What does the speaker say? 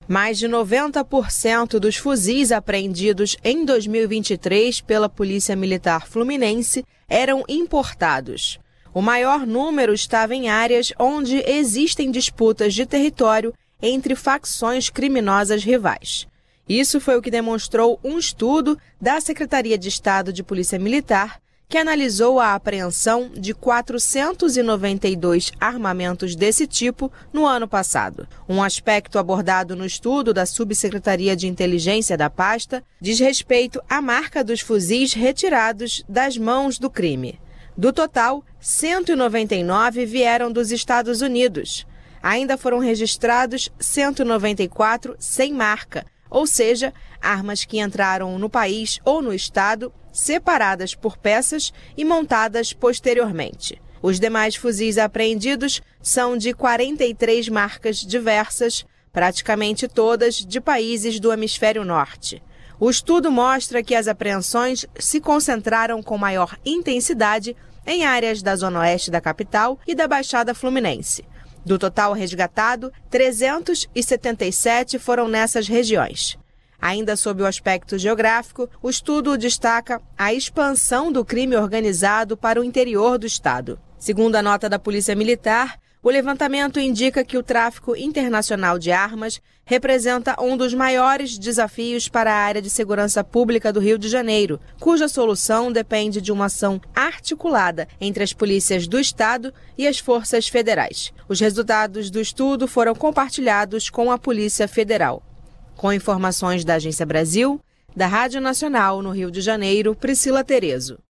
Mais de 90% dos fuzis apreendidos em 2023 pela Polícia Militar Fluminense eram importados. O maior número estava em áreas onde existem disputas de território entre facções criminosas rivais. Isso foi o que demonstrou um estudo da Secretaria de Estado de Polícia Militar, que analisou a apreensão de 492 armamentos desse tipo no ano passado. Um aspecto abordado no estudo da Subsecretaria de Inteligência da pasta diz respeito à marca dos fuzis retirados das mãos do crime. Do total, 199 vieram dos Estados Unidos. Ainda foram registrados 194 sem marca, ou seja, armas que entraram no país ou no estado, separadas por peças e montadas posteriormente. Os demais fuzis apreendidos são de 43 marcas diversas, praticamente todas de países do hemisfério norte. O estudo mostra que as apreensões se concentraram com maior intensidade em áreas da zona oeste da capital e da Baixada Fluminense. Do total resgatado, 377 foram nessas regiões. Ainda sob o aspecto geográfico, o estudo destaca a expansão do crime organizado para o interior do estado. Segundo a nota da Polícia Militar, o levantamento indica que o tráfico internacional de armas representa um dos maiores desafios para a área de segurança pública do Rio de Janeiro, cuja solução depende de uma ação articulada entre as polícias do estado e as forças federais. Os resultados do estudo foram compartilhados com a Polícia Federal. Com informações da Agência Brasil, da Rádio Nacional no Rio de Janeiro, Priscila Terezo.